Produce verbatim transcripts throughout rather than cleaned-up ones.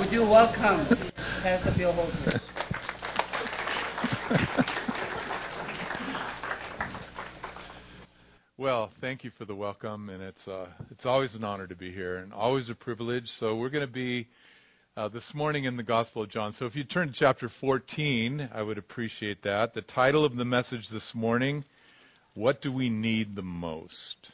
Would you welcome Pastor Bill Holtzman? Well, thank you for the welcome, and it's uh, it's always an honor to be here, and always a privilege. So we're going to be uh, this morning in the Gospel of John. So if you turn to chapter fourteen, I would appreciate that. The title of the message this morning: What do we need the most?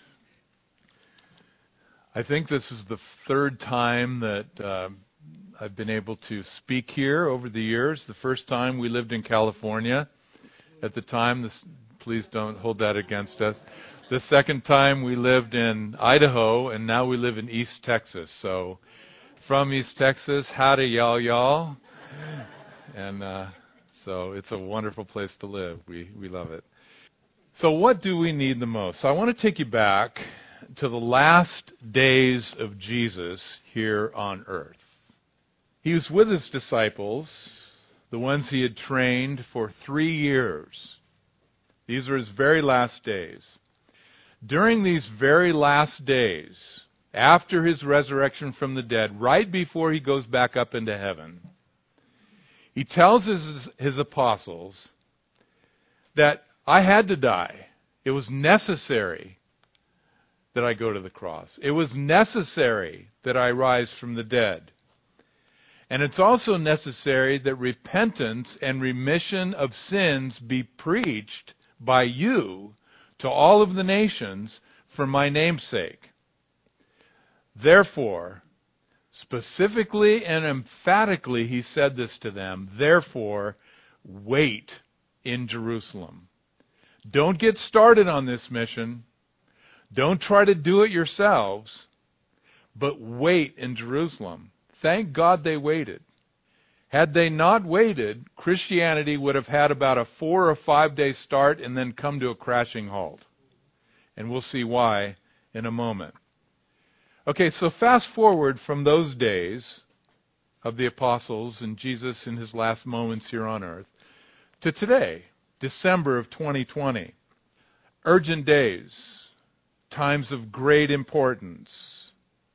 I think this is the third time that uh, I've been able to speak here over the years. The first time we lived in California. At the time, this, please don't hold that against us. The second time we lived in Idaho, and now we live in East Texas. So from East Texas, howdy y'all y'all. And uh, so it's a wonderful place to live. We we love it. So what do we need the most? So I want to take you back to the last days of Jesus here on earth. He was with his disciples, the ones he had trained for three years. These are his very last days. During these very last days, after his resurrection from the dead, right before he goes back up into heaven, he tells his, his apostles that I had to die. It was necessary that I go to the cross. It was necessary that I rise from the dead. And it's also necessary that repentance and remission of sins be preached by you to all of the nations for my name's sake. Therefore, specifically and emphatically, he said this to them, therefore, wait in Jerusalem. Don't get started on this mission. Don't try to do it yourselves, but wait in Jerusalem. Thank God they waited. Had they not waited, Christianity would have had about a four or five day start and then come to a crashing halt. And we'll see why in a moment. Okay, so fast forward from those days of the apostles and Jesus in his last moments here on earth to today, December of twenty twenty. Urgent days, times of great importance.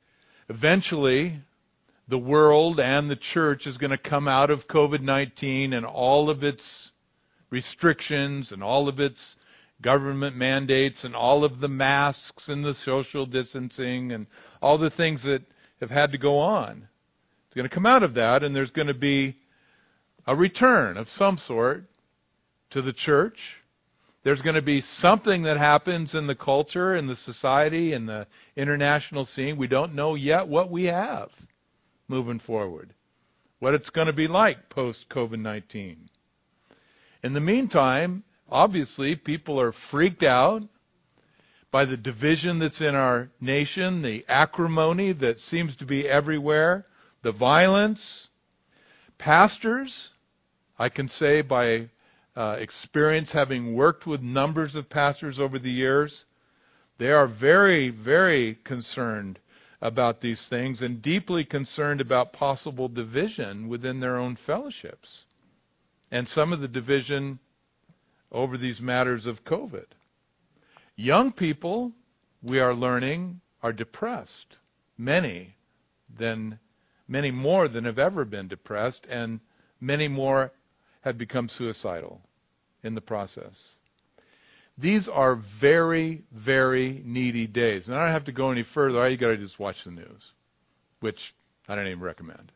Eventually, the world and the church is going to come out of covid nineteen and all of its restrictions and all of its government mandates and all of the masks and the social distancing and all the things that have had to go on. It's going to come out of that, and there's going to be a return of some sort to the church. There's going to be something that happens in the culture, in the society, in the international scene. We don't know yet what we have moving forward, what it's going to be like post-covid nineteen. In the meantime, obviously, people are freaked out by the division that's in our nation, the acrimony that seems to be everywhere, the violence. Pastors, I can say by uh, experience, having worked with numbers of pastors over the years, they are very, very concerned about these things and deeply concerned about possible division within their own fellowships. And some of the division over these matters of COVID. Young people, we are learning, are depressed. Many than many more than have ever been depressed, and many more have become suicidal in the process. These are very, very needy days. And I don't have to go any further. All you got to do is watch the news, which I don't even recommend.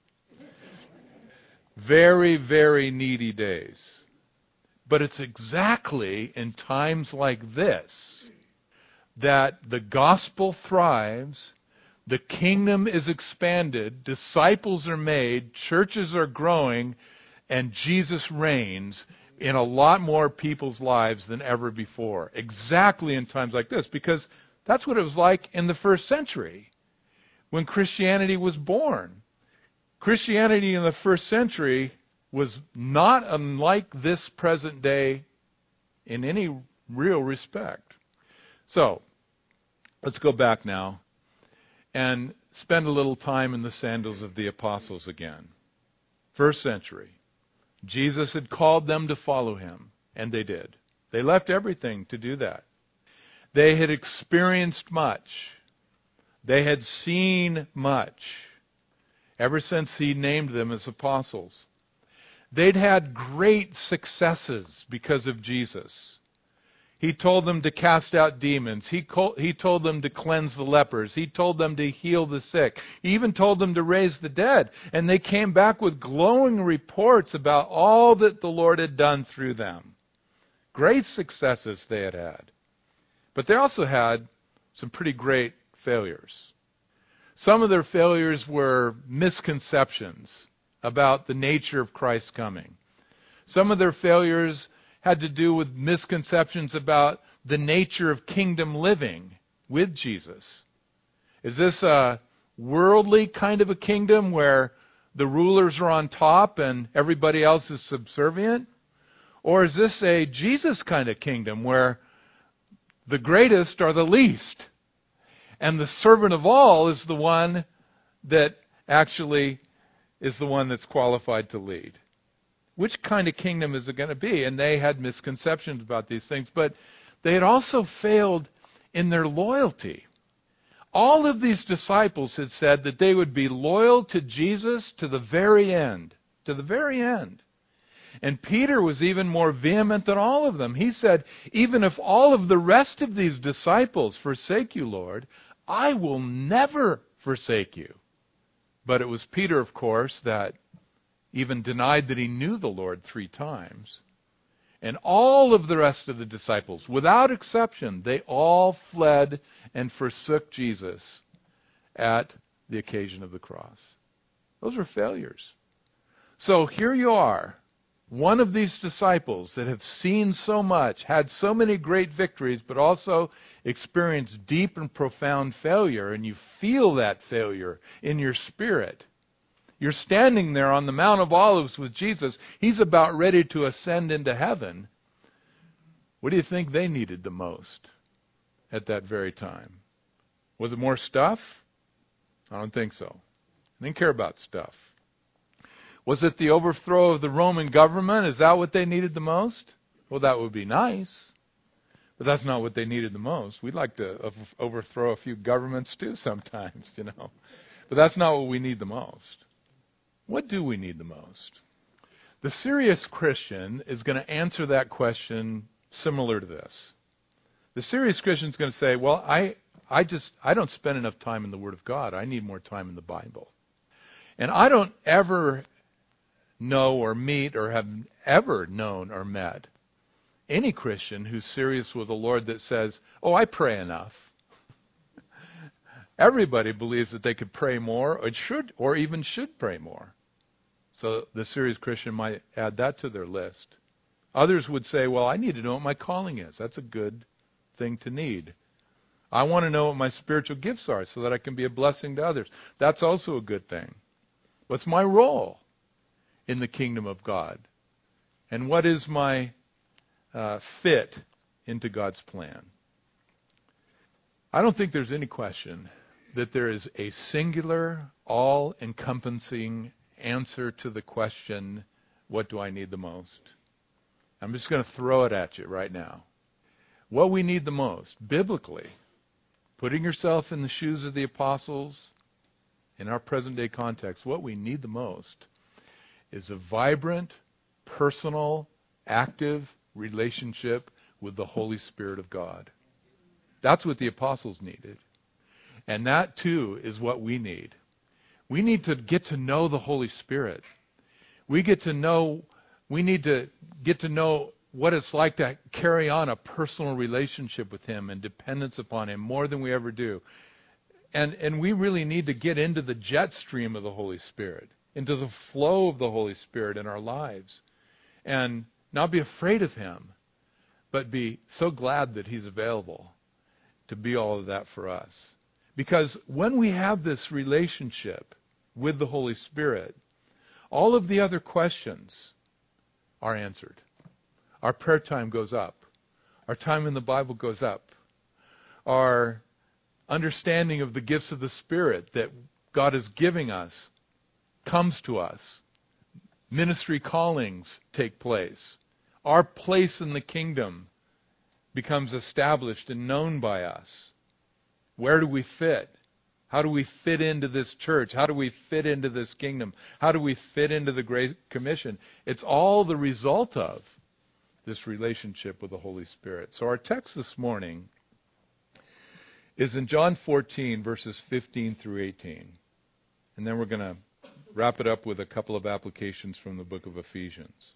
Very, very needy days. But it's exactly in times like this that the gospel thrives, the kingdom is expanded, disciples are made, churches are growing, and Jesus reigns in a lot more people's lives than ever before. Exactly in times like this, because that's what it was like in the first century when Christianity was born. Christianity in the first century was not unlike this present day in any real respect. So, let's go back now and spend a little time in the sandals of the apostles again. First century. Jesus had called them to follow him, and they did. They left everything to do that. They had experienced much. They had seen much. ever since he named them as apostles. They'd had great successes because of Jesus. He told them to cast out demons. He, co- he told them to cleanse the lepers. He told them to heal the sick. He even told them to raise the dead. And they came back with glowing reports about all that the Lord had done through them. Great successes they had had. But they also had some pretty great failures. Some of their failures were misconceptions about the nature of Christ's coming. Some of their failures had to do with misconceptions about the nature of kingdom living with Jesus. Is this a worldly kind of a kingdom where the rulers are on top and everybody else is subservient? Or is this a Jesus kind of kingdom where the greatest are the least and the servant of all is the one that actually is the one that's qualified to lead? Which kind of kingdom is it going to be? And they had misconceptions about these things, but they had also failed in their loyalty. All of these disciples had said that they would be loyal to Jesus to the very end, to the very end. And Peter was even more vehement than all of them. He said, even if all of the rest of these disciples forsake you, Lord, I will never forsake you. But it was Peter, of course, that even denied that he knew the Lord three times. And all of the rest of the disciples, without exception, they all fled and forsook Jesus at the occasion of the cross. Those were failures. So here you are, one of these disciples that have seen so much, had so many great victories, but also experienced deep and profound failure, and you feel that failure in your spirit. You're standing there on the Mount of Olives with Jesus. He's about ready to ascend into heaven. What do you think they needed the most at that very time? Was it more stuff? I don't think so. They didn't care about stuff. Was it the overthrow of the Roman government? Is that what they needed the most? Well, that would be nice. But that's not what they needed the most. We'd like to overthrow a few governments too sometimes, you know. But that's not what we need the most. What do we need the most? The serious Christian is going to answer that question similar to this. The serious Christian is going to say, well, I, I just, I don't spend enough time in the Word of God. I need more time in the Bible. And I don't ever know or meet or have ever known or met any Christian who's serious with the Lord that says, oh, I pray enough. Everybody believes that they could pray more or should, or even should pray more. So the serious Christian might add that to their list. Others would say, well, I need to know what my calling is. That's a good thing to need. I want to know what my spiritual gifts are so that I can be a blessing to others. That's also a good thing. What's my role in the kingdom of God? And what is my uh, fit into God's plan? I don't think there's any question that there is a singular, all-encompassing answer to the question, what do I need the most? I'm just going to throw it at you right now. What we need the most, biblically, putting yourself in the shoes of the apostles, in our present-day context, what we need the most is a vibrant, personal, active relationship with the Holy Spirit of God. That's what the apostles needed. And that, too, is what we need. We need to get to know the Holy Spirit. We get to know, we need to get to know what it's like to carry on a personal relationship with Him and dependence upon Him more than we ever do. And, and we really need to get into the jet stream of the Holy Spirit, into the flow of the Holy Spirit in our lives. And not be afraid of Him, but be so glad that He's available to be all of that for us. Because when we have this relationship with the Holy Spirit, all of the other questions are answered. Our prayer time goes up. Our time in the Bible goes up. Our understanding of the gifts of the Spirit that God is giving us comes to us. Ministry callings take place. Our place in the kingdom becomes established and known by us. Where do we fit? How do we fit into this church? How do we fit into this kingdom? How do we fit into the Great Commission? It's all the result of this relationship with the Holy Spirit. So our text this morning is in John fourteen, verses fifteen through eighteen. And then we're going to wrap it up with a couple of applications from the book of Ephesians.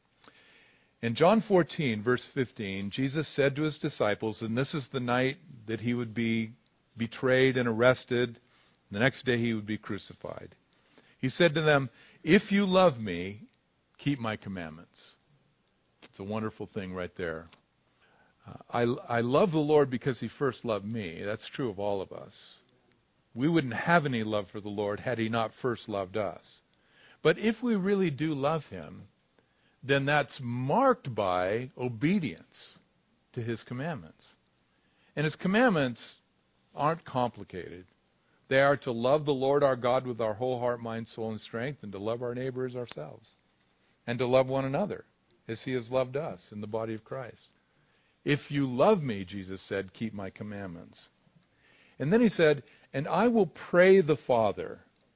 In John fourteen, verse fifteen, Jesus said to his disciples, and this is the night that he would be betrayed and arrested. The next day he would be crucified. He said to them, if you love me, keep my commandments. It's a wonderful thing right there. Uh, I, I love the Lord because he first loved me. That's true of all of us. We wouldn't have any love for the Lord had he not first loved us. But if we really do love him, then that's marked by obedience to his commandments. And his commandments aren't complicated. They are to love the Lord our God with our whole heart, mind, soul, and strength, and to love our neighbor as ourselves, and to love one another as he has loved us in the body of Christ. If you love me, Jesus said, keep my commandments. And then he said, and I will pray the Father,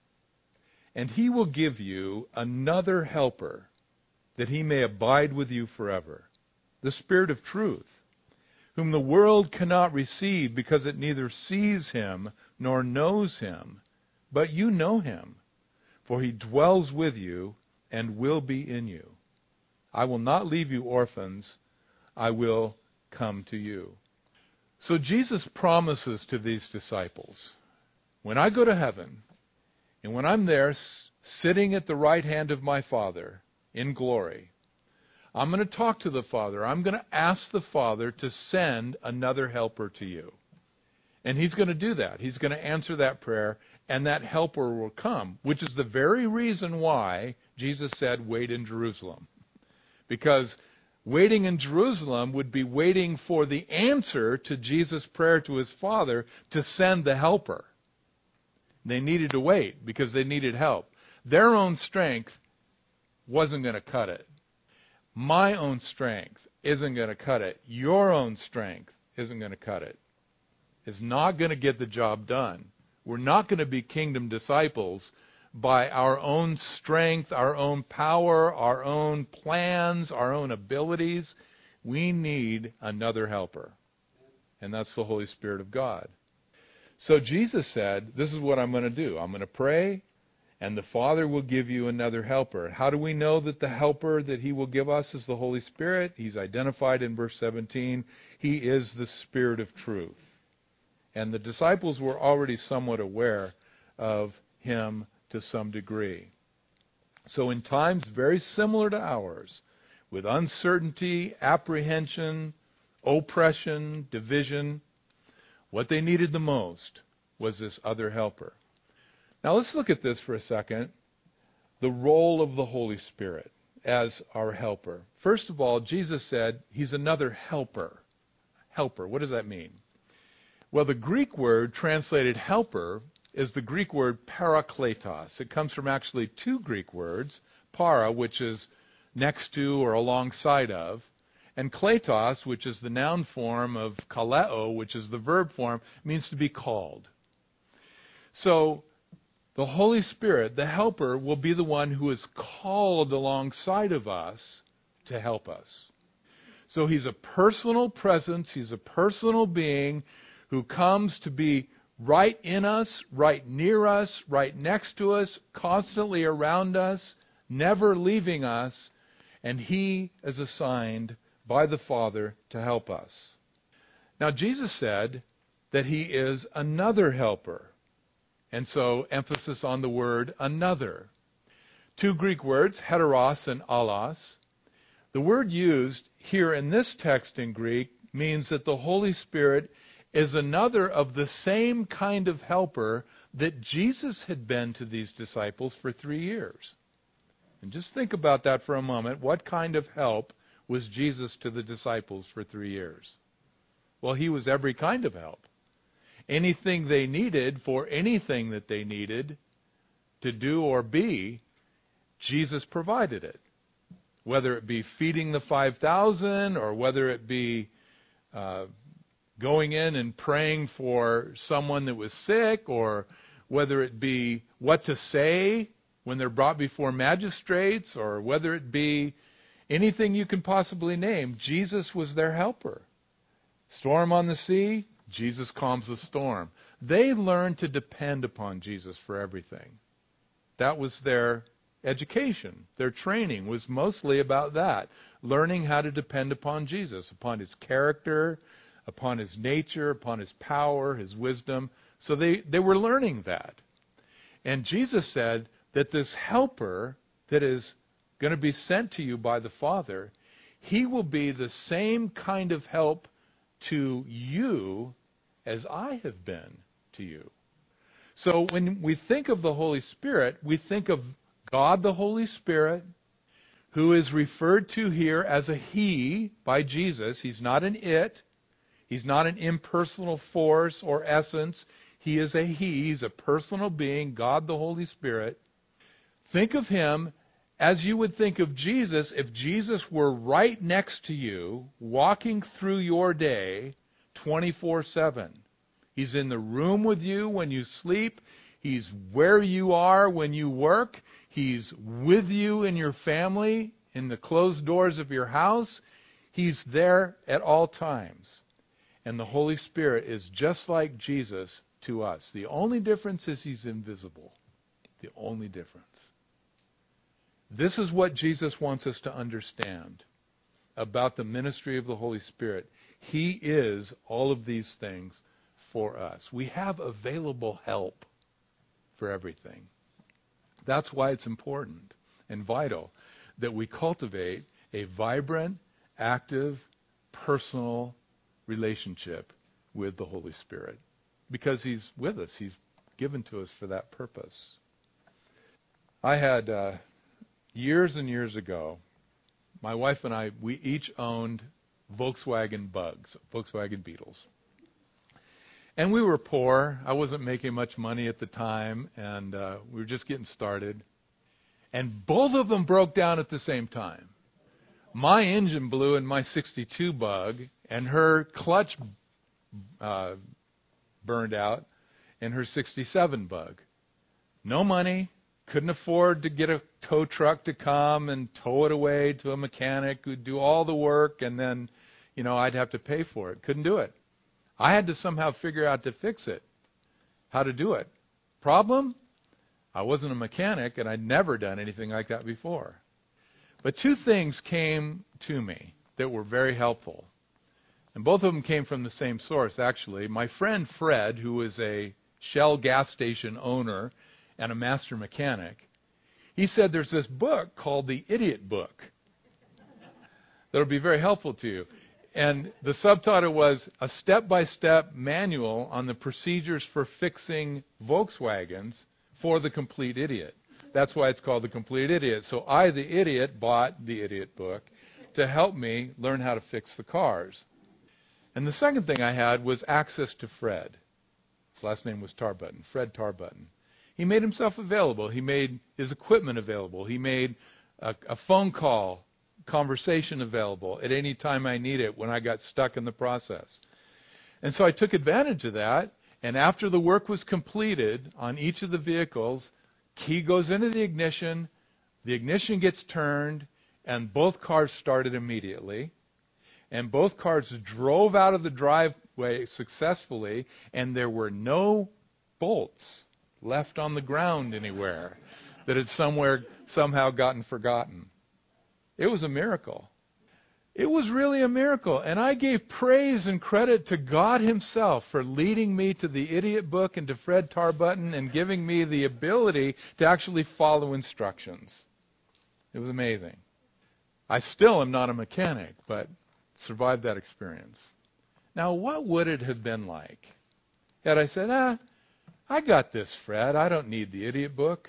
and he will give you another helper, that he may abide with you forever, the Spirit of truth, whom the world cannot receive because it neither sees him nor knows him. But you know him, for he dwells with you and will be in you. I will not leave you orphans. I will come to you. So Jesus promises to these disciples, when I go to heaven, and when I'm there s- sitting at the right hand of my Father in glory, I'm going to talk to the Father. I'm going to ask the Father to send another helper to you. And he's going to do that. He's going to answer that prayer, and that helper will come, which is the very reason why Jesus said, wait in Jerusalem. Because waiting in Jerusalem would be waiting for the answer to Jesus' prayer to his Father to send the helper. They needed to wait because they needed help. Their own strength wasn't going to cut it. My own strength isn't going to cut it. Your own strength isn't going to cut it. It's not going to get the job done. We're not going to be kingdom disciples by our own strength, our own power, our own plans, our own abilities. We need another helper. And that's the Holy Spirit of God. So Jesus said, this is what I'm going to do. I'm going to pray, and the Father will give you another helper. How do we know that the helper that he will give us is the Holy Spirit? He's identified in verse seventeen. He is the Spirit of truth. And the disciples were already somewhat aware of him to some degree. So in times very similar to ours, with uncertainty, apprehension, oppression, division, what they needed the most was this other helper. Now let's look at this for a second. The role of the Holy Spirit as our helper. First of all, Jesus said he's another helper. Helper, what does that mean? Well, the Greek word translated helper is the Greek word parakletos. It comes from actually two Greek words, para, which is next to or alongside of, and kletos, which is the noun form of kaleo, which is the verb form, means to be called. So the Holy Spirit, the helper, will be the one who is called alongside of us to help us. So he's a personal presence, he's a personal being who comes to be right in us, right near us, right next to us, constantly around us, never leaving us, and he is assigned by the Father to help us. Now, Jesus said that he is another helper. And so, emphasis on the word another. Two Greek words, heteros and allos. The word used here in this text in Greek means that the Holy Spirit is another of the same kind of helper that Jesus had been to these disciples for three years. And just think about that for a moment. What kind of help was Jesus to the disciples for three years? Well, he was every kind of help. Anything they needed for anything that they needed to do or be, Jesus provided it. Whether it be feeding the five thousand or whether it be uh, going in and praying for someone that was sick, or whether it be what to say when they're brought before magistrates, or whether it be anything you can possibly name, Jesus was their helper. Storm on the sea, Jesus calms the storm. They learned to depend upon Jesus for everything. That was their education. Their training was mostly about that, learning how to depend upon Jesus, upon his character, upon his nature, upon his power, his wisdom. So they, they were learning that. And Jesus said that this helper that is going to be sent to you by the Father, he will be the same kind of help to you as I have been to you. So when we think of the Holy Spirit, we think of God the Holy Spirit, who is referred to here as a he by Jesus. He's not an it. He's not an impersonal force or essence. He is a he. He's a personal being, God the Holy Spirit. Think of him as you would think of Jesus if Jesus were right next to you, walking through your day twenty-four seven. He's in the room with you when you sleep. He's where you are when you work. He's with you in your family, in the closed doors of your house. He's there at all times. And the Holy Spirit is just like Jesus to us. The only difference is he's invisible. The only difference. This is what Jesus wants us to understand about the ministry of the Holy Spirit. He is all of these things for us. We have available help for everything. That's why it's important and vital that we cultivate a vibrant, active, personal relationship with the Holy Spirit, because he's with us. He's given to us for that purpose. I had, uh, years and years ago, my wife and I, we each owned Volkswagen Bugs, Volkswagen Beetles. And we were poor. I wasn't making much money at the time, and uh, we were just getting started. And both of them broke down at the same time. My engine blew in my sixty-two Bug, and her clutch uh, burned out in her sixty-seven Bug. No money, couldn't afford to get a tow truck to come and tow it away to a mechanic who'd do all the work, and then, you know, I'd have to pay for it. Couldn't do it. I had to somehow figure out to fix it, how to do it. Problem? I wasn't a mechanic, and I'd never done anything like that before. But two things came to me that were very helpful. And both of them came from the same source, actually. My friend Fred, who is a Shell gas station owner and a master mechanic, he said there's this book called the Idiot Book that'll be very helpful to you. And the subtitle was a step-by-step manual on the procedures for fixing Volkswagens for the complete idiot. That's why it's called the Complete Idiot. So I, the idiot, bought the Idiot Book to help me learn how to fix the cars. And the second thing I had was access to Fred. His last name was Tarbutton, Fred Tarbutton. He made himself available. He made his equipment available. He made a, a phone call conversation available at any time I need it when I got stuck in the process. And so I took advantage of that, and after the work was completed on each of the vehicles, key goes into the ignition, the ignition gets turned, and both cars started immediately, and both cars drove out of the driveway successfully, and there were no bolts left on the ground anywhere that had somewhere somehow gotten forgotten. It was a miracle. It was really a miracle. And I gave praise and credit to God himself for leading me to the Idiot Book and to Fred Tarbutton and giving me the ability to actually follow instructions. It was amazing. I still am not a mechanic, but survived that experience. Now, what would it have been like had I said, ah, I got this, Fred. I don't need the Idiot Book.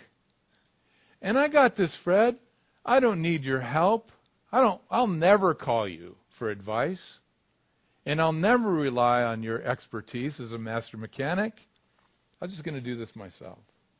And I got this, Fred. I don't need your help. I don't, I'll never call you for advice. And I'll never rely on your expertise as a master mechanic. I'm just going to do this myself.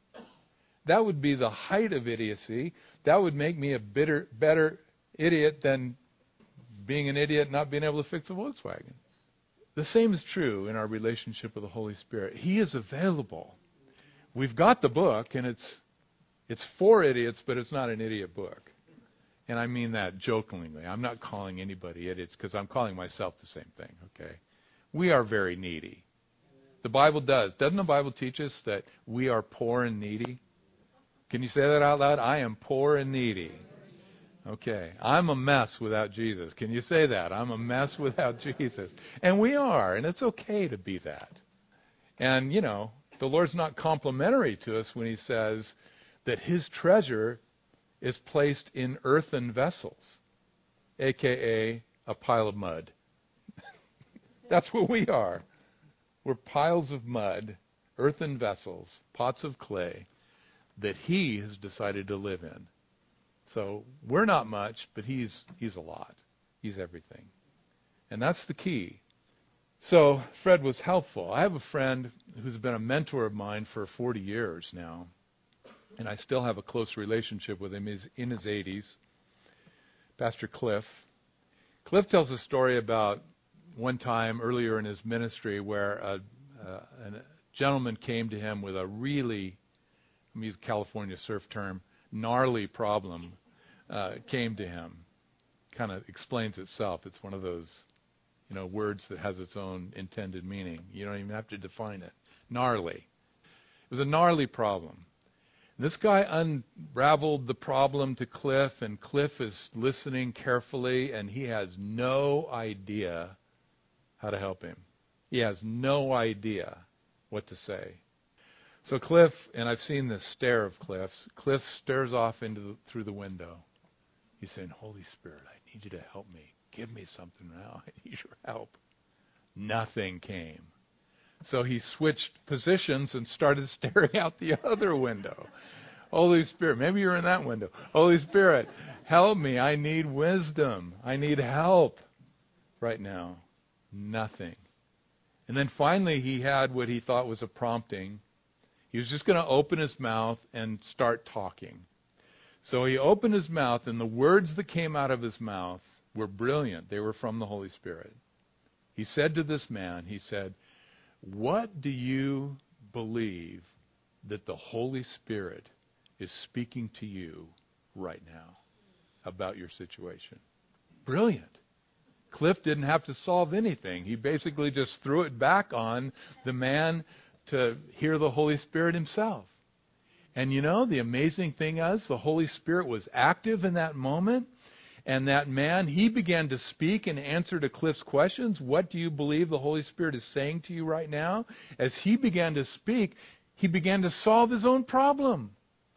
That would be the height of idiocy. That would make me a bitter, better idiot than being an idiot not being able to fix a Volkswagen. The same is true in our relationship with the Holy Spirit. He is available. We've got the book, and it's it's for idiots, but it's not an idiot book. And I mean that jokingly. I'm not calling anybody idiots because I'm calling myself the same thing, okay? We are very needy. The Bible does. Doesn't the Bible teach us that we are poor and needy? Can you say that out loud? I am poor and needy. Okay. I'm a mess without Jesus. Can you say that? I'm a mess without Jesus. And we are, and it's okay to be that. And, you know, the Lord's not complimentary to us when he says that his treasure is placed in earthen vessels, a k a a pile of mud. That's what we are. We're piles of mud, earthen vessels, pots of clay that he has decided to live in. So we're not much, but he's he's a lot. He's everything. And that's the key. So Fred was helpful. I have a friend who's been a mentor of mine for forty years now, and I still have a close relationship with him. He's in his eighties, Pastor Cliff. Cliff tells a story about one time earlier in his ministry where a, a, a gentleman came to him with a really, let me use a California surf term, gnarly problem uh, came to him. Kind of explains itself. It's one of those, you know, words that has its own intended meaning. You don't even have to define it. Gnarly. It was a gnarly problem. This guy unraveled the problem to Cliff, and Cliff is listening carefully, and he has no idea how to help him. He has no idea what to say. So Cliff, and I've seen this stare of Cliff's, Cliff stares off into the, through the window. He's saying, Holy Spirit, I need you to help me. Give me something now. I need your help. Nothing came. So he switched positions and started staring out the other window. Holy Spirit, maybe you're in that window. Holy Spirit, help me. I need wisdom. I need help right now. Nothing. And then finally he had what he thought was a prompting. He was just going to open his mouth and start talking. So he opened his mouth, and the words that came out of his mouth were brilliant. They were from the Holy Spirit. He said to this man, he said, what do you believe that the Holy Spirit is speaking to you right now about your situation? Brilliant. Cliff didn't have to solve anything. He basically just threw it back on the man to hear the Holy Spirit himself. And you know, the amazing thing is the Holy Spirit was active in that moment. And that man, he began to speak and answer to Cliff's questions. What do you believe the Holy Spirit is saying to you right now? As he began to speak, he began to solve his own problem.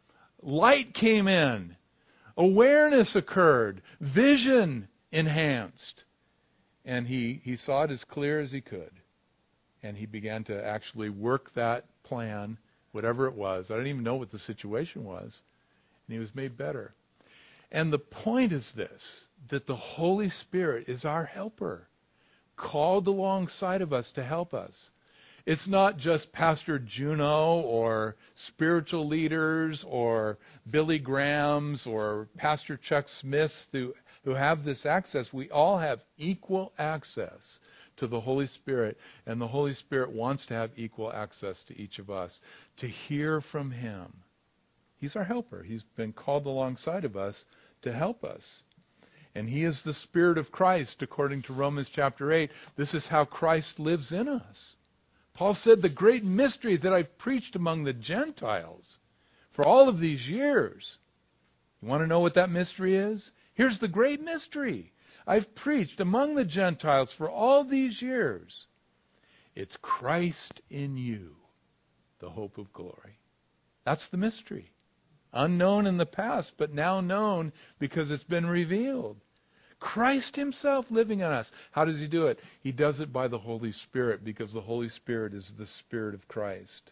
Light came in. Awareness occurred. Vision enhanced. And he, he saw it as clear as he could. And he began to actually work that plan, whatever it was. I didn't even know what the situation was. And he was made better. And the point is this, that the Holy Spirit is our helper, called alongside of us to help us. It's not just Pastor Juno or spiritual leaders or Billy Grahams or Pastor Chuck Smiths who, who have this access. We all have equal access to the Holy Spirit, and the Holy Spirit wants to have equal access to each of us, to hear from him. He's our helper. He's been called alongside of us to help us. And he is the Spirit of Christ, according to Romans chapter eight. This is how Christ lives in us. Paul said, the great mystery that I've preached among the Gentiles for all of these years. You want to know what that mystery is? Here's the great mystery. I've preached among the Gentiles for all these years. It's Christ in you, the hope of glory. That's the mystery. Unknown in the past, but now known because it's been revealed. Christ himself living in us. How does he do it? He does it by the Holy Spirit, because the Holy Spirit is the Spirit of Christ.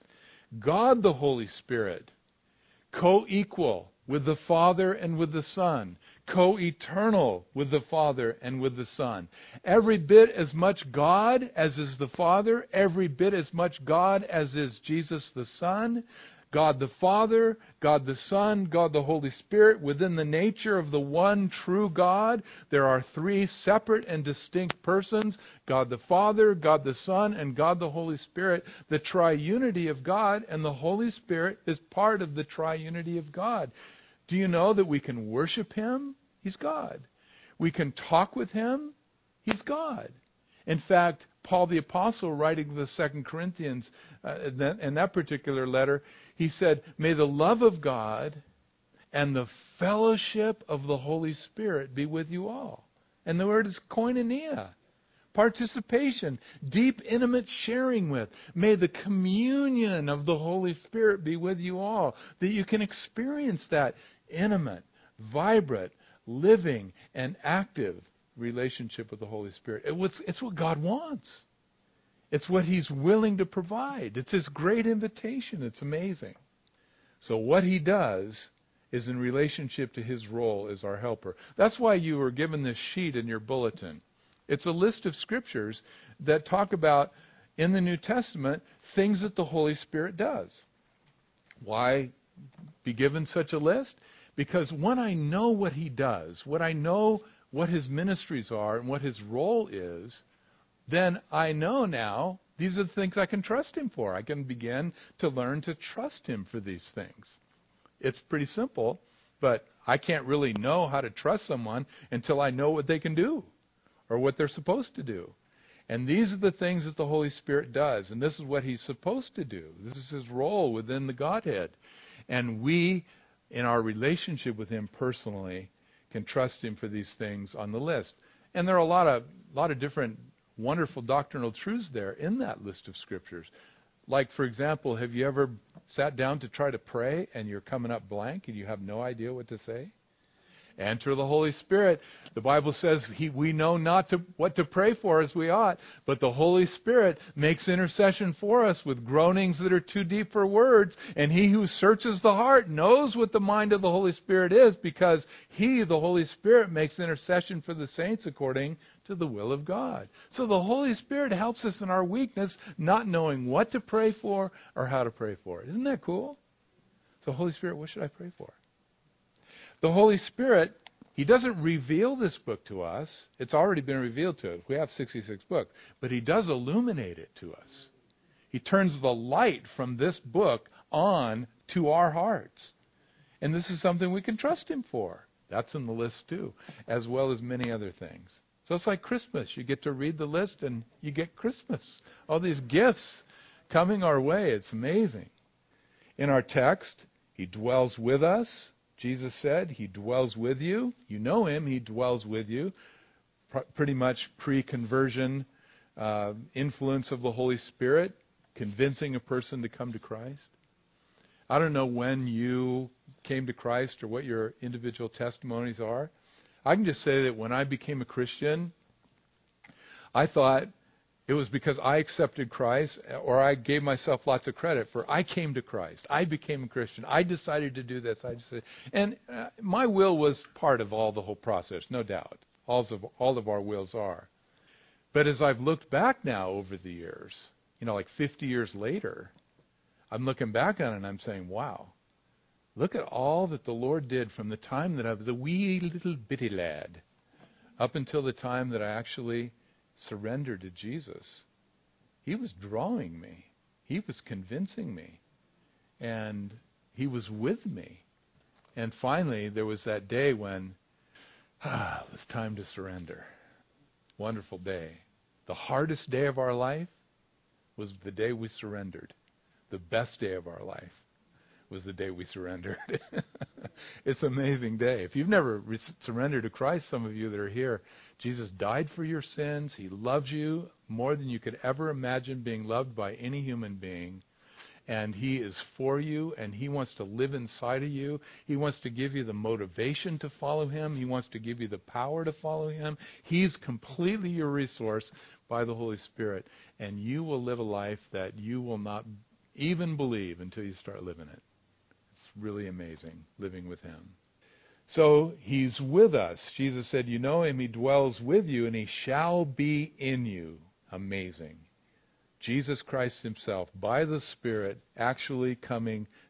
God the Holy Spirit, co-equal with the Father and with the Son, co-eternal with the Father and with the Son. Every bit as much God as is the Father, every bit as much God as is Jesus the Son, God the Father, God the Son, God the Holy Spirit, within the nature of the one true God, there are three separate and distinct persons, God the Father, God the Son, and God the Holy Spirit, the triunity of God, and the Holy Spirit is part of the triunity of God. Do you know that we can worship Him? He's God. We can talk with Him? He's God. In fact, Paul the Apostle, writing to the Second Corinthians, uh, in, that, in that particular letter, he said, may the love of God and the fellowship of the Holy Spirit be with you all. And the word is koinonia, participation, deep, intimate sharing with. May the communion of the Holy Spirit be with you all, that you can experience that intimate, vibrant, living, and active relationship with the Holy Spirit. It's, it's what God wants. It's what He's willing to provide. It's His great invitation. It's amazing. So what He does is in relationship to His role as our helper. That's why you were given this sheet in your bulletin. It's a list of scriptures that talk about, in the New Testament, things that the Holy Spirit does. Why be given such a list? Because when I know what He does, when I know what His ministries are and what His role is, then I know now these are the things I can trust Him for. I can begin to learn to trust Him for these things. It's pretty simple, but I can't really know how to trust someone until I know what they can do or what they're supposed to do. And these are the things that the Holy Spirit does, and this is what He's supposed to do. This is His role within the Godhead. And we, in our relationship with Him personally, can trust Him for these things on the list. And there are a lot of lot of different wonderful doctrinal truths there in that list of scriptures. Like, for example, have you ever sat down to try to pray and you're coming up blank and you have no idea what to say? Enter the Holy Spirit. The Bible says he, we know not to, what to pray for as we ought, but the Holy Spirit makes intercession for us with groanings that are too deep for words. And He who searches the heart knows what the mind of the Holy Spirit is, because He, the Holy Spirit, makes intercession for the saints according to the will of God. So the Holy Spirit helps us in our weakness, not knowing what to pray for or how to pray for it. Isn't that cool? So Holy Spirit, what should I pray for? The Holy Spirit, He doesn't reveal this book to us. It's already been revealed to us. We have sixty-six books. But He does illuminate it to us. He turns the light from this book on to our hearts. And this is something we can trust Him for. That's in the list too, as well as many other things. So it's like Christmas. You get to read the list and you get Christmas. All these gifts coming our way. It's amazing. In our text, He dwells with us. Jesus said He dwells with you. You know Him. He dwells with you. Pr- pretty much pre-conversion uh, influence of the Holy Spirit, convincing a person to come to Christ. I don't know when you came to Christ or what your individual testimonies are. I can just say that when I became a Christian, I thought it was because I accepted Christ, or I gave myself lots of credit for I came to Christ. I became a Christian. I decided to do this. I decided, and uh, my will was part of all the whole process, no doubt. All of all of our wills are. But as I've looked back now over the years, you know, like fifty years later, I'm looking back on it and I'm saying, wow, look at all that the Lord did from the time that I was a wee little bitty lad up until the time that I actually surrendered to Jesus. He was drawing me. He was convincing me. And He was with me. And finally, there was that day when ah, it was time to surrender. Wonderful day. The hardest day of our life was the day we surrendered. The best day of our life was the day we surrendered. It's an amazing day. If you've never re- surrendered to Christ, some of you that are here, Jesus died for your sins. He loves you more than you could ever imagine being loved by any human being. And He is for you, and He wants to live inside of you. He wants to give you the motivation to follow Him. He wants to give you the power to follow Him. He's completely your resource by the Holy Spirit. And you will live a life that you will not even believe until you start living it. It's really amazing living with Him. So He's with us. Jesus said, you know Him, He dwells with you, and He shall be in you. Amazing. Jesus Christ Himself, by the Spirit, actually coming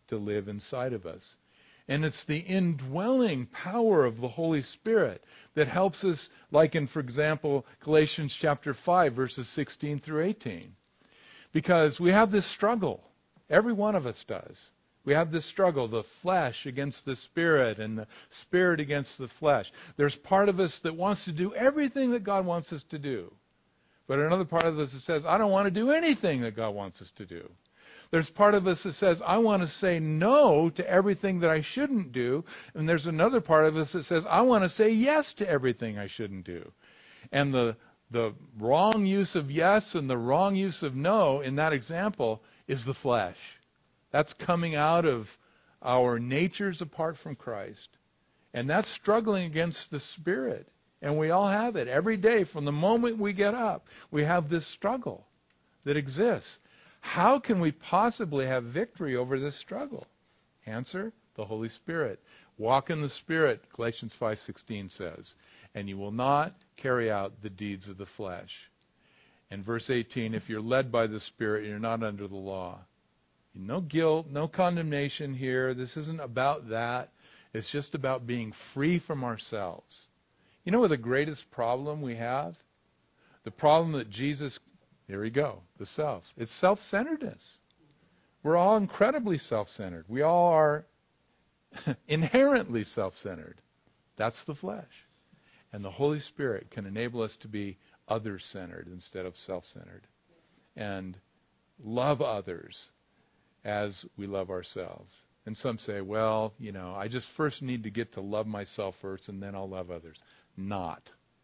to live inside of us. And it's the indwelling power of the Holy Spirit that helps us, like in, for example, Galatians chapter five, verses sixteen through eighteen. Because we have this struggle. Every one of us does. We have this struggle, the flesh against the spirit and the spirit against the flesh. There's part of us that wants to do everything that God wants us to do. But another part of us that says, I don't want to do anything that God wants us to do. There's part of us that says, I want to say no to everything that I shouldn't do. And there's another part of us that says, I want to say yes to everything I shouldn't do. And the the wrong use of yes and the wrong use of no in that example is the flesh. That's coming out of our natures apart from Christ. And that's struggling against the Spirit. And we all have it. Every day from the moment we get up, we have this struggle that exists. How can we possibly have victory over this struggle? Answer, the Holy Spirit. Walk in the Spirit, Galatians five sixteen says, and you will not carry out the deeds of the flesh. And verse eighteen, if you're led by the Spirit, you're not under the law. No guilt, no condemnation here. This isn't about that. It's just about being free from ourselves. You know what the greatest problem we have? The problem that Jesus, here we go, the self. It's self-centeredness. We're all incredibly self-centered. We all are inherently self-centered. That's the flesh. And the Holy Spirit can enable us to be other-centered instead of self-centered. And love others as we love ourselves. And some say, well, you know, I just first need to get to love myself first and then I'll love others. Not.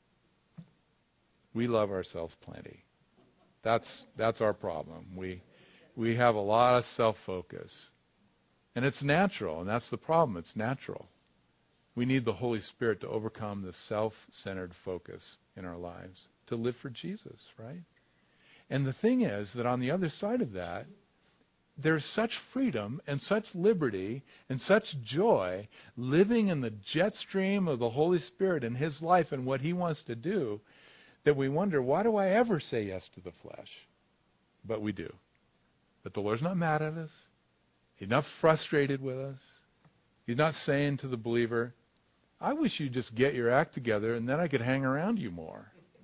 We love ourselves plenty. That's that's our problem. We we have a lot of self-focus. And it's natural, and that's the problem. It's natural. We need the Holy Spirit to overcome the self-centered focus in our lives, to live for Jesus, right? And the thing is that on the other side of that, there's such freedom and such liberty and such joy living in the jet stream of the Holy Spirit in His life and what He wants to do that we wonder, why do I ever say yes to the flesh? But we do. But the Lord's not mad at us. He's not frustrated with us. He's not saying to the believer, I wish you'd just get your act together and then I could hang around you more.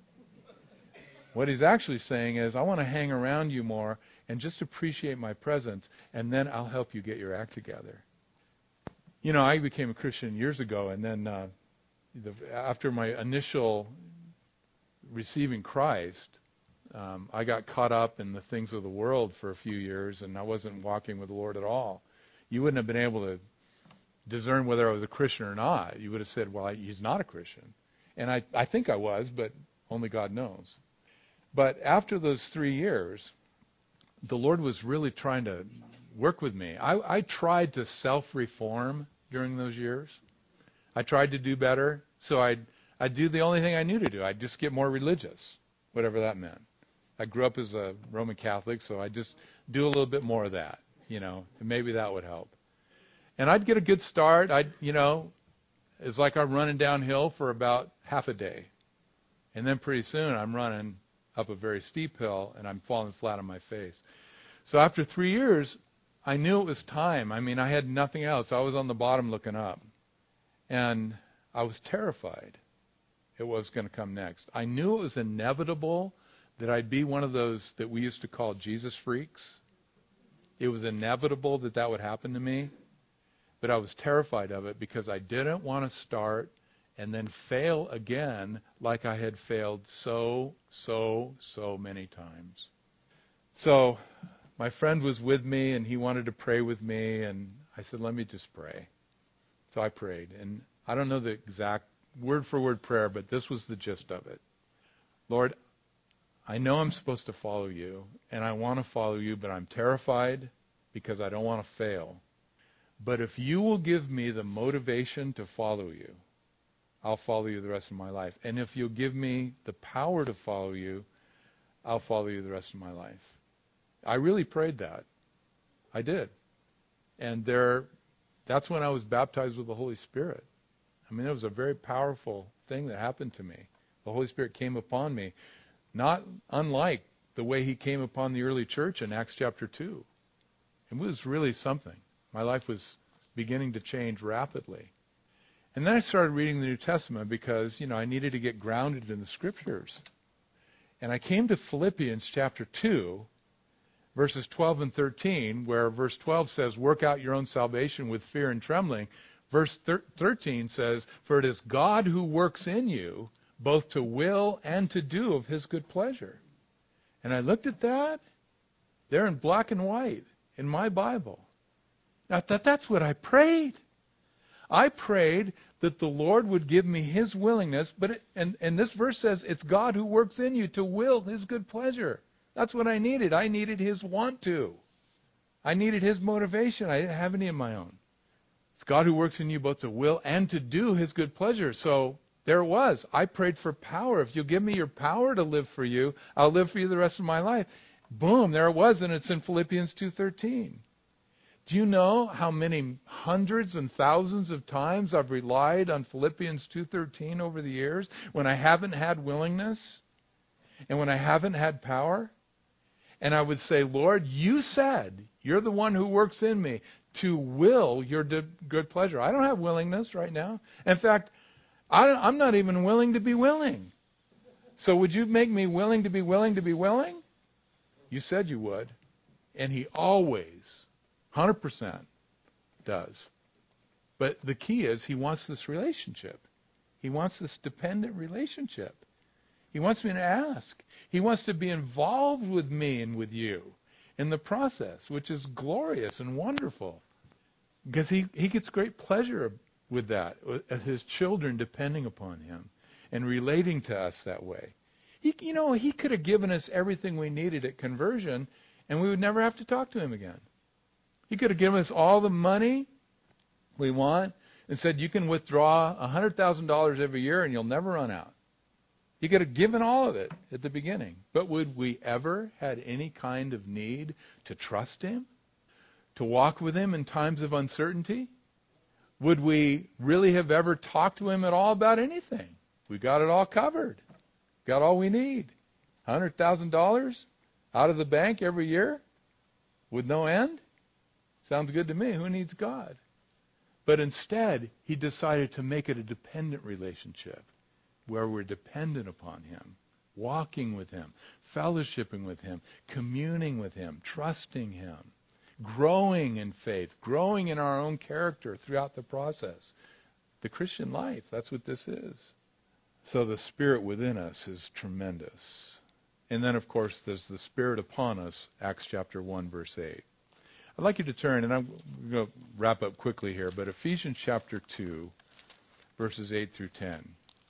What He's actually saying is, I want to hang around you more and just appreciate my presence, and then I'll help you get your act together. You know, I became a Christian years ago, and then uh, the, after my initial receiving Christ, um, I got caught up in the things of the world for a few years, and I wasn't walking with the Lord at all. You wouldn't have been able to discern whether I was a Christian or not. You would have said, well, I, he's not a Christian. And I, I think I was, but only God knows. But after those three years, the Lord was really trying to work with me. I, I tried to self-reform during those years. I tried to do better, so I'd, I'd do the only thing I knew to do. I'd just get more religious, whatever that meant. I grew up as a Roman Catholic, so I'd just do a little bit more of that, you know, and maybe that would help. And I'd get a good start. I'd, you know, it's like I'm running downhill for about half a day. And then pretty soon I'm running up a very steep hill, and I'm falling flat on my face. So after three years, I knew it was time. I mean, I had nothing else. I was on the bottom looking up. And I was terrified it was going to come next. I knew it was inevitable that I'd be one of those that we used to call Jesus freaks. It was inevitable that that would happen to me. But I was terrified of it because I didn't want to start and then fail again like I had failed so, so, so many times. So my friend was with me, and he wanted to pray with me, and I said, let me just pray. So I prayed, and I don't know the exact word-for-word prayer, but this was the gist of it. Lord, I know I'm supposed to follow you, and I want to follow you, but I'm terrified because I don't want to fail. But if you will give me the motivation to follow you, I'll follow you the rest of my life. And if you'll give me the power to follow you, I'll follow you the rest of my life. I really prayed that. I did. And there, that's when I was baptized with the Holy Spirit. I mean, it was a very powerful thing that happened to me. The Holy Spirit came upon me, not unlike the way he came upon the early church in Acts chapter two. It was really something. My life was beginning to change rapidly. And then I started reading the New Testament because, you know, I needed to get grounded in the Scriptures. And I came to Philippians chapter two, verses twelve and thirteen, where verse twelve says, work out your own salvation with fear and trembling. Verse thirteen says, for it is God who works in you, both to will and to do of his good pleasure. And I looked at that. They're in black and white in my Bible. I thought, that's what I prayed. I prayed that the Lord would give me his willingness, but it, and, and this verse says it's God who works in you to will his good pleasure. That's what I needed. I needed his want to. I needed his motivation. I didn't have any of my own. It's God who works in you both to will and to do his good pleasure. So there it was. I prayed for power. If you'll give me your power to live for you, I'll live for you the rest of my life. Boom, there it was, and it's in Philippians two thirteen. Do you know how many hundreds and thousands of times I've relied on Philippians two thirteen over the years when I haven't had willingness and when I haven't had power? And I would say, Lord, you said you're the one who works in me to will your good pleasure. I don't have willingness right now. In fact, I, I'm not even willing to be willing. So would you make me willing to be willing to be willing? You said you would. And he always, one hundred percent, does. But the key is he wants this relationship. He wants this dependent relationship. He wants me to ask. He wants to be involved with me and with you in the process, which is glorious and wonderful. Because he, he gets great pleasure with that, his children depending upon him and relating to us that way. He, you know, he could have given us everything we needed at conversion, and we would never have to talk to him again. He could have given us all the money we want and said, you can withdraw one hundred thousand dollars every year and you'll never run out. He could have given all of it at the beginning. But would we ever had any kind of need to trust him? To walk with him in times of uncertainty? Would we really have ever talked to him at all about anything? We got it all covered. Got all we need. one hundred thousand dollars out of the bank every year with no end? Sounds good to me. Who needs God? But instead, he decided to make it a dependent relationship where we're dependent upon him, walking with him, fellowshipping with him, communing with him, trusting him, growing in faith, growing in our own character throughout the process. The Christian life, that's what this is. So the Spirit within us is tremendous. And then, of course, there's the Spirit upon us, Acts chapter one, verse eight. I'd like you to turn, and I'm going to wrap up quickly here, but Ephesians chapter two, verses eight through ten.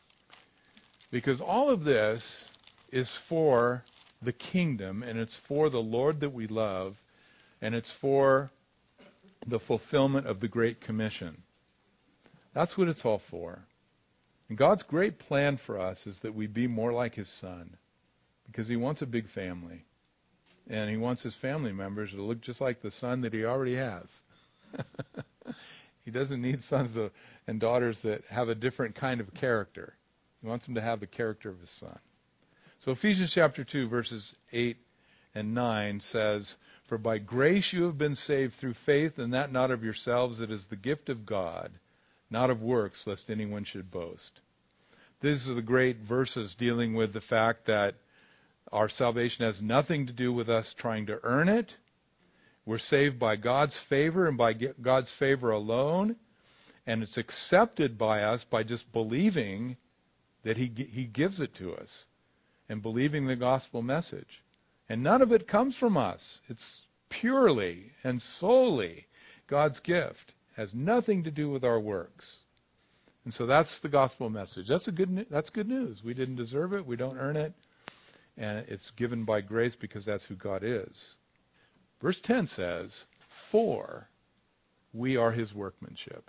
Because all of this is for the kingdom, and it's for the Lord that we love, and it's for the fulfillment of the Great Commission. That's what it's all for. And God's great plan for us is that we be more like his Son, because he wants a big family. And he wants his family members to look just like the Son that he already has. He doesn't need sons to, and daughters that have a different kind of character. He wants them to have the character of his Son. So Ephesians chapter two, verses eight and nine says, for by grace you have been saved through faith, and that not of yourselves, it is the gift of God, not of works, lest anyone should boast. These are the great verses dealing with the fact that our salvation has nothing to do with us trying to earn it. We're saved by God's favor and by God's favor alone. And it's accepted by us by just believing that he, he gives it to us and believing the gospel message. And none of it comes from us. It's purely and solely God's gift. It has nothing to do with our works. And so that's the gospel message. That's a good, that's good news. We didn't deserve it. We don't earn it. And it's given by grace because that's who God is. Verse ten says, for we are his workmanship,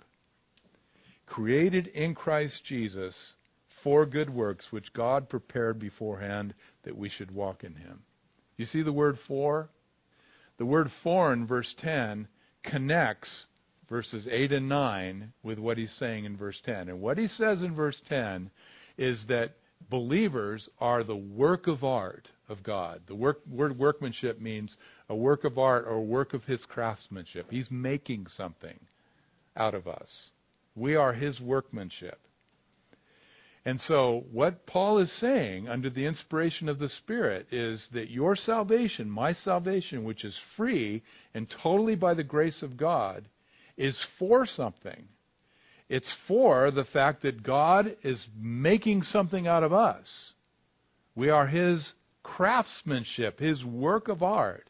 created in Christ Jesus for good works, which God prepared beforehand that we should walk in him. You see the word for? The word for in verse ten connects verses eight and nine with what he's saying in verse ten. And what he says in verse ten is that believers are the work of art of God. The work, word workmanship means a work of art or a work of his craftsmanship. He's making something out of us. We are his workmanship. And so what Paul is saying under the inspiration of the Spirit is that your salvation, my salvation, which is free and totally by the grace of God, is for something. It's for the fact that God is making something out of us. We are his craftsmanship, his work of art,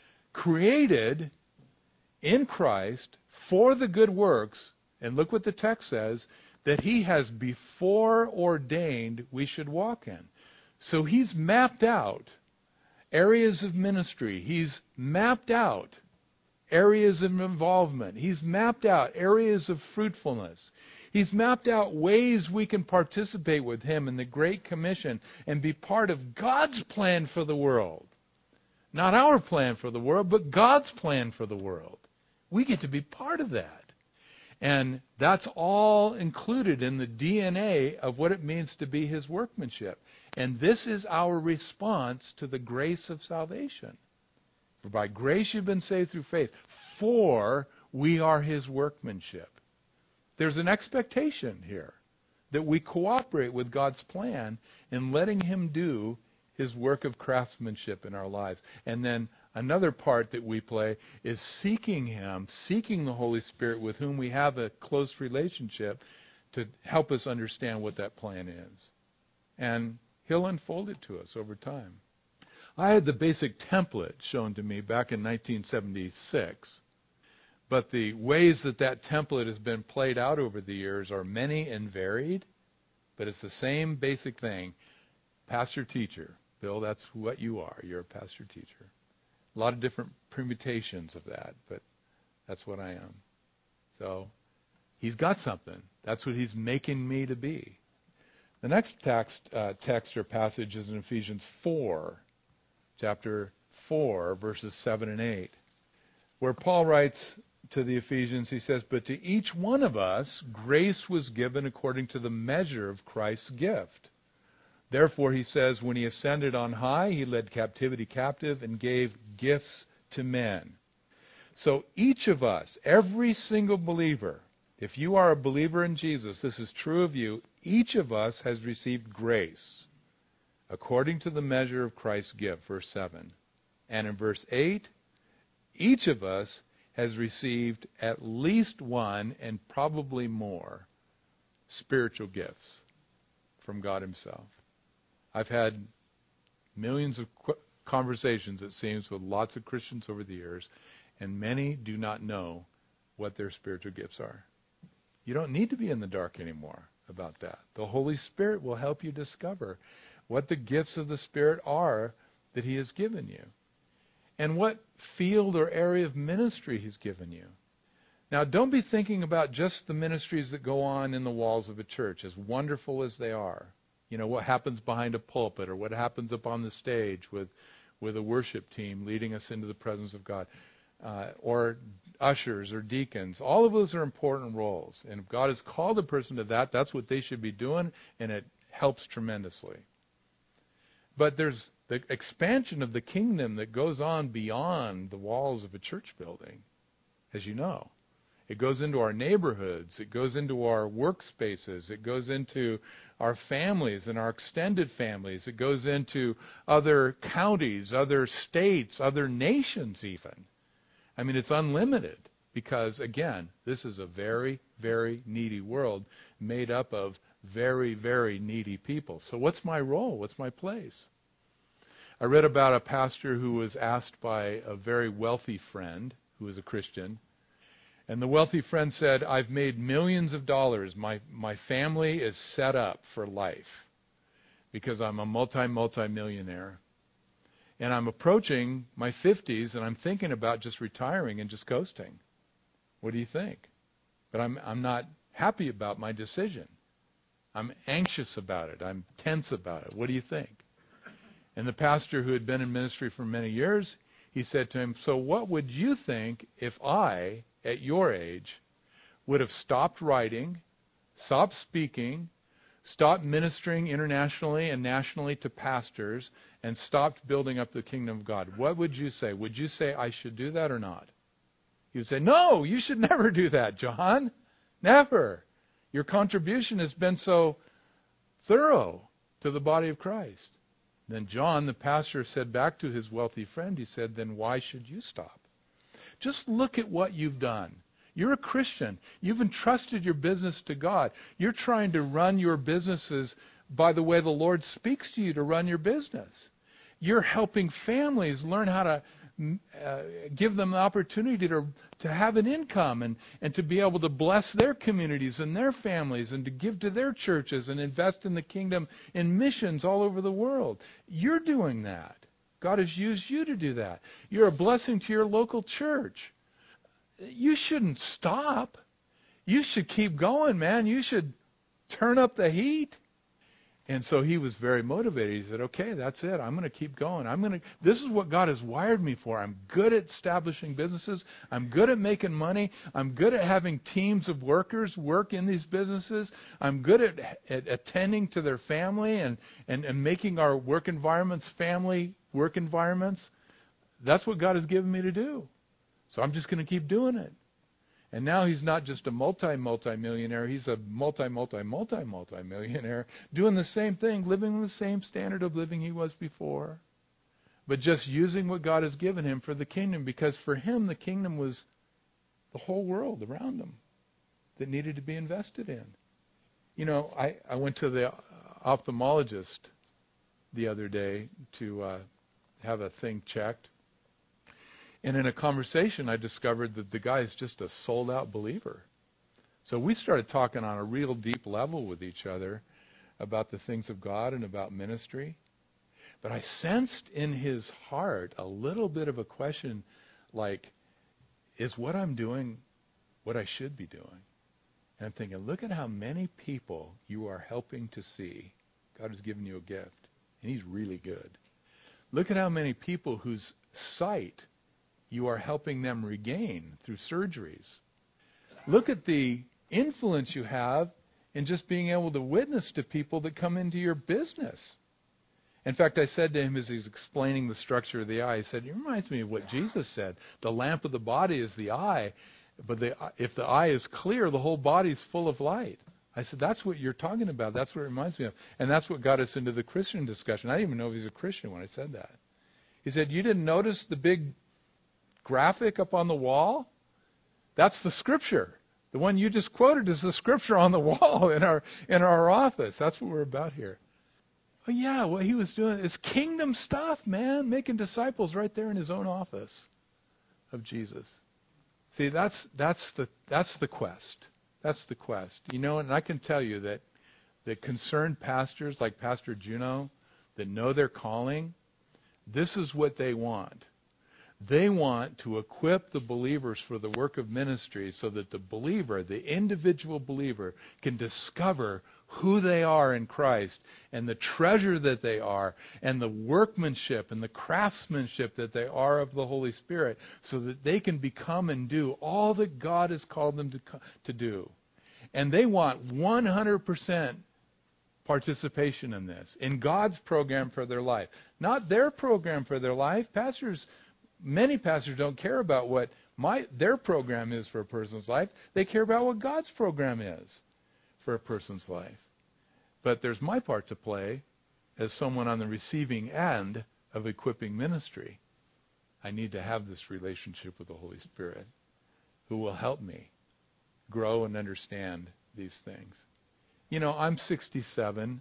created in Christ for the good works, and look what the text says, that he has before ordained we should walk in. So he's mapped out areas of ministry. He's mapped out areas of involvement. He's mapped out areas of fruitfulness. He's mapped out ways we can participate with him in the Great Commission and be part of God's plan for the world. Not our plan for the world, but God's plan for the world. We get to be part of that. And that's all included in the D N A of what it means to be his workmanship. And this is our response to the grace of salvation. For by grace you've been saved through faith, for we are his workmanship. There's an expectation here that we cooperate with God's plan in letting him do his work of craftsmanship in our lives. And then another part that we play is seeking him, seeking the Holy Spirit with whom we have a close relationship to help us understand what that plan is. And he'll unfold it to us over time. I had the basic template shown to me back in nineteen seventy-six, but the ways that that template has been played out over the years are many and varied, but it's the same basic thing. Pastor-teacher. Bill, that's what you are. You're a pastor-teacher. A lot of different permutations of that, but that's what I am. So he's got something. That's what he's making me to be. The next text, uh, text or passage is in Ephesians four, chapter four, verses seven and eight, where Paul writes to the Ephesians, he says, "But to each one of us grace was given according to the measure of Christ's gift. Therefore," he says, "when he ascended on high, he led captivity captive and gave gifts to men." So each of us, every single believer, if you are a believer in Jesus, this is true of you, each of us has received grace according to the measure of Christ's gift, verse seven. And in verse eight, each of us has received at least one and probably more spiritual gifts from God himself. I've had millions of qu- conversations, it seems, with lots of Christians over the years, and many do not know what their spiritual gifts are. You don't need to be in the dark anymore about that. The Holy Spirit will help you discover what the gifts of the Spirit are that he has given you, and what field or area of ministry he's given you. Now, don't be thinking about just the ministries that go on in the walls of a church, as wonderful as they are. You know, what happens behind a pulpit or what happens up on the stage with, with a worship team leading us into the presence of God, uh, or ushers or deacons. All of those are important roles. And if God has called a person to that, that's what they should be doing, and it helps tremendously. But there's the expansion of the kingdom that goes on beyond the walls of a church building, as you know. It goes into our neighborhoods. It goes into our workspaces. It goes into our families and our extended families. It goes into other counties, other states, other nations even. I mean, it's unlimited because, again, this is a very, very needy world made up of very, very needy people. So what's my role? What's my place? I read about a pastor who was asked by a very wealthy friend who was a Christian. And the wealthy friend said, "I've made millions of dollars. My my family is set up for life because I'm a multi, multi-millionaire. And I'm approaching my fifties, and I'm thinking about just retiring and just coasting. What do you think? But I'm I'm not happy about my decision. I'm anxious about it. I'm tense about it. What do you think?" And the pastor, who had been in ministry for many years, he said to him, "So what would you think if I, at your age, would have stopped writing, stopped speaking, stopped ministering internationally and nationally to pastors, and stopped building up the kingdom of God, what would you say? Would you say I should do that or not? You would say, no, you should never do that, John. Never. Your contribution has been so thorough to the body of Christ. Then John, the pastor, said back to his wealthy friend, he said, then why should you stop? Just look at what you've done. You're a Christian. You've entrusted your business to God. You're trying to run your businesses by the way the Lord speaks to you to run your business. You're helping families learn how to uh, give them the opportunity to, to have an income and, and to be able to bless their communities and their families and to give to their churches and invest in the kingdom in missions all over the world. You're doing that. God has used you to do that. You're a blessing to your local church. You shouldn't stop. You should keep going, man. You should turn up the heat. And so he was very motivated. He said, okay, that's it. I'm going to keep going. I'm going to, this is what God has wired me for. I'm good at establishing businesses. I'm good at making money. I'm good at having teams of workers work in these businesses. I'm good at, at attending to their family and, and, and making our work environments family work environments. That's what God has given me to do. So I'm just going to keep doing it. And now he's not just a multi-multi-millionaire. He's a multi-multi-multi-multi-millionaire doing the same thing, living the same standard of living he was before, but just using what God has given him for the kingdom, because for him the kingdom was the whole world around him that needed to be invested in. You know, I, I went to the ophthalmologist the other day to uh, have a thing checked. And in a conversation, I discovered that the guy is just a sold-out believer. So we started talking on a real deep level with each other about the things of God and about ministry. But I sensed in his heart a little bit of a question like, is what I'm doing what I should be doing? And I'm thinking, look at how many people you are helping to see. God has given you a gift, and he's really good. Look at how many people whose sight you are helping them regain through surgeries. Look at the influence you have in just being able to witness to people that come into your business. In fact, I said to him as he's explaining the structure of the eye, I said, it reminds me of what Jesus said. The lamp of the body is the eye, but the, if the eye is clear, the whole body is full of light. I said, that's what you're talking about. That's what it reminds me of. And that's what got us into the Christian discussion. I didn't even know if he was a Christian when I said that. He said, you didn't notice the big graphic up on the wall? That's the scripture. The one you just quoted is the scripture on the wall in our in our office. That's what we're about here. Oh yeah, what he was doing is kingdom stuff, man, making disciples right there in his own office of Jesus. See, that's that's the that's the quest. That's the quest. You know, and I can tell you that the concerned pastors like Pastor Juno that know their calling, this is what they want. They want to equip the believers for the work of ministry so that the believer, the individual believer, can discover who they are in Christ and the treasure that they are and the workmanship and the craftsmanship that they are of the Holy Spirit so that they can become and do all that God has called them to, to do. And they want one hundred percent participation in this, in God's program for their life, not their program for their life. Pastors Many pastors don't care about what my their program is for a person's life. They care about what God's program is for a person's life. But there's my part to play as someone on the receiving end of equipping ministry. I need to have this relationship with the Holy Spirit who will help me grow and understand these things. You know, I'm sixty-seven,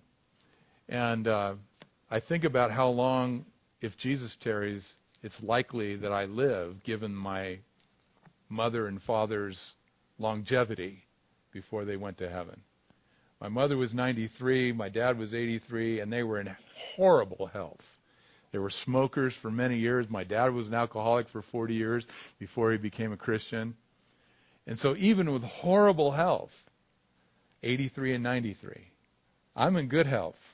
and uh, I think about how long, if Jesus tarries, it's likely that I live, given my mother and father's longevity before they went to heaven. My mother was ninety-three, my dad was eighty-three, and they were in horrible health. They were smokers for many years. My dad was an alcoholic for forty years before he became a Christian. And so even with horrible health, eighty-three and ninety-three, I'm in good health.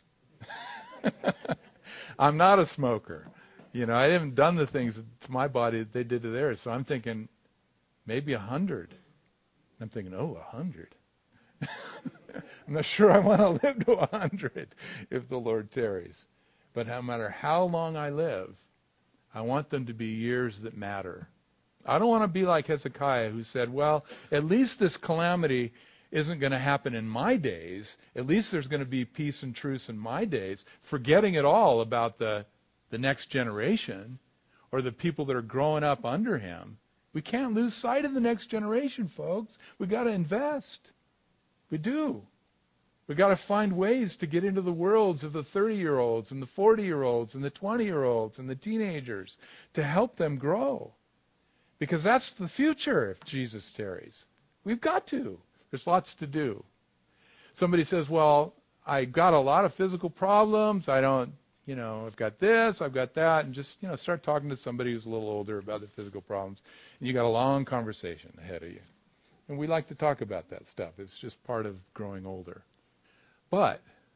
I'm not a smoker. You know, I haven't done the things to my body that they did to theirs. So I'm thinking maybe a hundred. I'm thinking, oh, a hundred. I'm not sure I want to live to a hundred if the Lord tarries. But no matter how long I live, I want them to be years that matter. I don't want to be like Hezekiah, who said, well, at least this calamity isn't going to happen in my days. At least there's going to be peace and truce in my days, forgetting it all about the, the next generation or the people that are growing up under him. We can't lose sight of the next generation, folks. We've got to invest. We do. We've got to find ways to get into the worlds of the thirty-year-olds and the forty-year-olds and the twenty-year-olds and the teenagers to help them grow. Because that's the future if Jesus tarries. We've got to. There's lots to do. Somebody says, well, I got a lot of physical problems. I don't, you know, I've got this, I've got that. And just, you know, start talking to somebody who's a little older about the physical problems. And you got a long conversation ahead of you. And we like to talk about that stuff. It's just part of growing older. But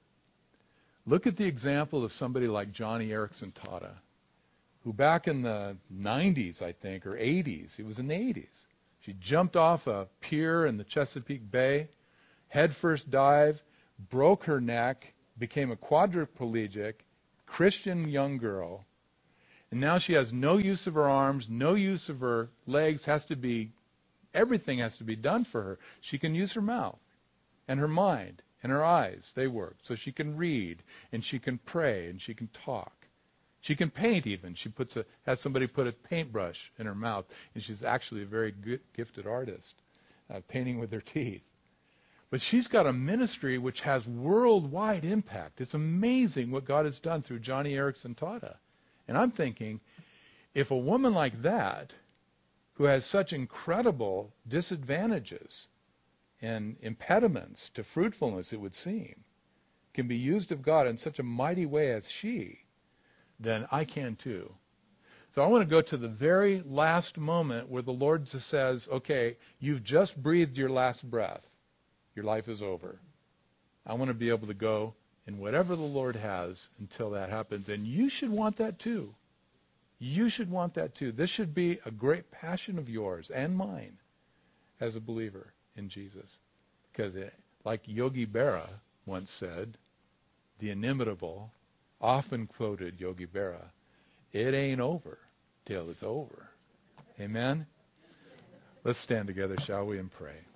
look at the example of somebody like Johnny Erickson Tata, who back in the nineties, I think, or eighties, he was in the eighties. She jumped off a pier in the Chesapeake Bay, headfirst dive, broke her neck, became a quadriplegic, Christian young girl, and now she has no use of her arms, no use of her legs, has to be, everything has to be done for her. She can use her mouth and her mind and her eyes, they work. So she can read, and she can pray, and she can talk. She can paint even. She puts a, has somebody put a paintbrush in her mouth, and she's actually a very good, gifted artist, uh, painting with her teeth. But she's got a ministry which has worldwide impact. It's amazing what God has done through Johnny Erickson Tata. And I'm thinking, if a woman like that, who has such incredible disadvantages and impediments to fruitfulness, it would seem, can be used of God in such a mighty way as she, then I can too. So I want to go to the very last moment where the Lord just says, okay, you've just breathed your last breath. Your life is over. I want to be able to go in whatever the Lord has until that happens. And you should want that too. You should want that too. This should be a great passion of yours and mine as a believer in Jesus. Because it, like Yogi Berra once said, the inimitable, often quoted Yogi Berra, it ain't over till it's over. Amen? Let's stand together, shall we, and pray.